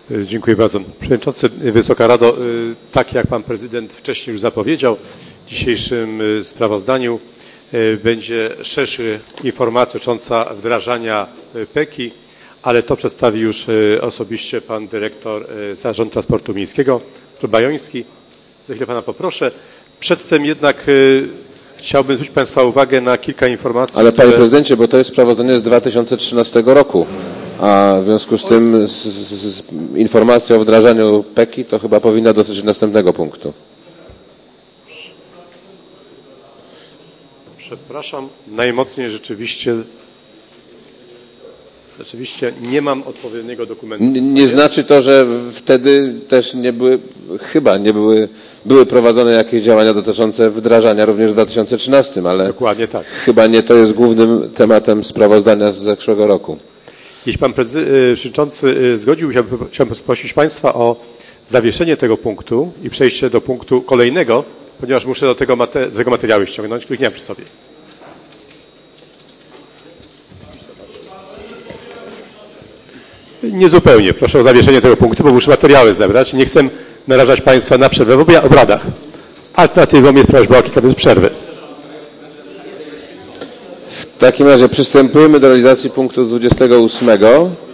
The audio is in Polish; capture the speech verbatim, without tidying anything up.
Dziękuję bardzo. Przewodniczący, Wysoka Rado, tak jak Pan Prezydent wcześniej już zapowiedział, w dzisiejszym sprawozdaniu będzie szersza informacja dotycząca wdrażania P E K i, ale to przedstawi już osobiście Pan Dyrektor Zarządu Transportu Miejskiego, Piotr Bajoński. Za chwilę Pana poproszę. Przedtem jednak chciałbym zwrócić Państwa uwagę na kilka informacji. Ale Panie które... Prezydencie, bo to jest sprawozdanie z dwa tysiące trzynastego roku, a w związku z tym z, z, z informacja o wdrażaniu P E K i to chyba powinna dotyczyć następnego punktu. Przepraszam, najmocniej rzeczywiście, rzeczywiście nie mam odpowiedniego dokumentu. Nie, nie znaczy to, że wtedy też nie były, chyba nie były, były prowadzone jakieś działania dotyczące wdrażania również w dwa tysiące trzynastym, ale dokładnie tak. Chyba nie to jest głównym tematem sprawozdania z zeszłego roku. Jeśli Pan Przewodniczący zgodził, chciałbym prosić Państwa o zawieszenie tego punktu i przejście do punktu kolejnego, ponieważ muszę do tego, mate, do tego materiały ściągnąć, których nie mam przy sobie. Niezupełnie. Proszę o zawieszenie tego punktu, bo muszę materiały zebrać i nie chcę narażać Państwa na przerwę w obradach. Alternatywą jest prośba o kilka minut przerwy. W takim razie przystępujemy do realizacji punktu dwudziestego ósmego.